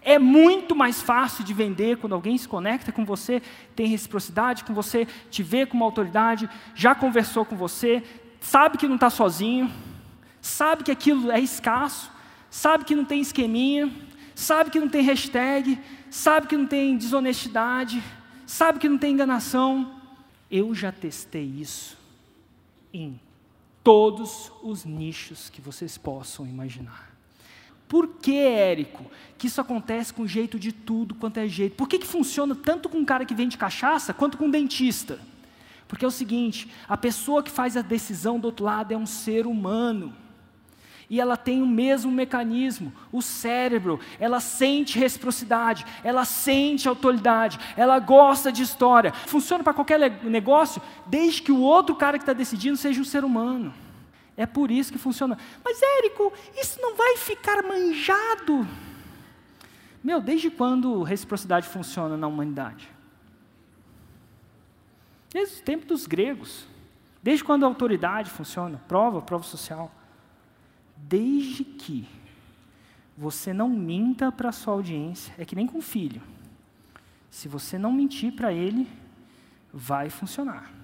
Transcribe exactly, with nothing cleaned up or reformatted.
É muito mais fácil de vender quando alguém se conecta com você, tem reciprocidade com você, te vê com uma autoridade, já conversou com você, sabe que não está sozinho, sabe que aquilo é escasso, sabe que não tem esqueminha, sabe que não tem hashtag, sabe que não tem desonestidade, sabe que não tem enganação. Eu já testei isso em todos os nichos que vocês possam imaginar. Por que, Érico, que isso acontece com jeito de tudo quanto é jeito? Por que que funciona tanto com um cara que vende cachaça, quanto com um dentista? Porque é o seguinte, a pessoa que faz a decisão do outro lado é um ser humano. E ela tem o mesmo mecanismo, o cérebro, ela sente reciprocidade, ela sente autoridade, ela gosta de história. Funciona para qualquer negócio, desde que o outro cara que está decidindo seja um ser humano. É por isso que funciona. Mas, Érico, isso não vai ficar manjado? Meu, desde quando reciprocidade funciona na humanidade? Desde o tempo dos gregos. Desde quando a autoridade funciona? Prova, prova social. Desde que você não minta para a sua audiência, é que nem com filho. Se você não mentir para ele, vai funcionar.